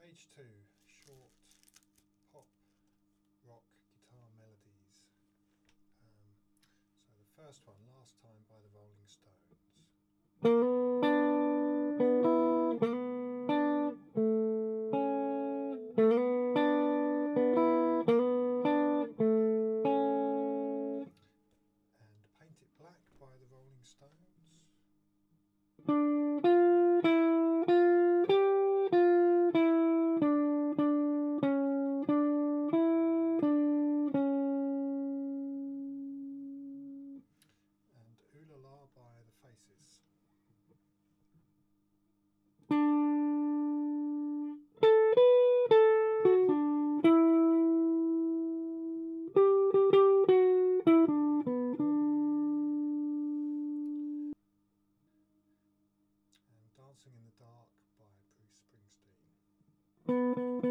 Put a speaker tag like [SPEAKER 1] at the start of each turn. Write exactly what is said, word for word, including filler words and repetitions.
[SPEAKER 1] Stage two, short pop rock guitar melodies. Um, so the first one, Last Time by the Rolling Stones. And Paint It Black by the Rolling Stones. And Ooh La La by the Faces. And Dancing in the Dark by Bruce Springsteen.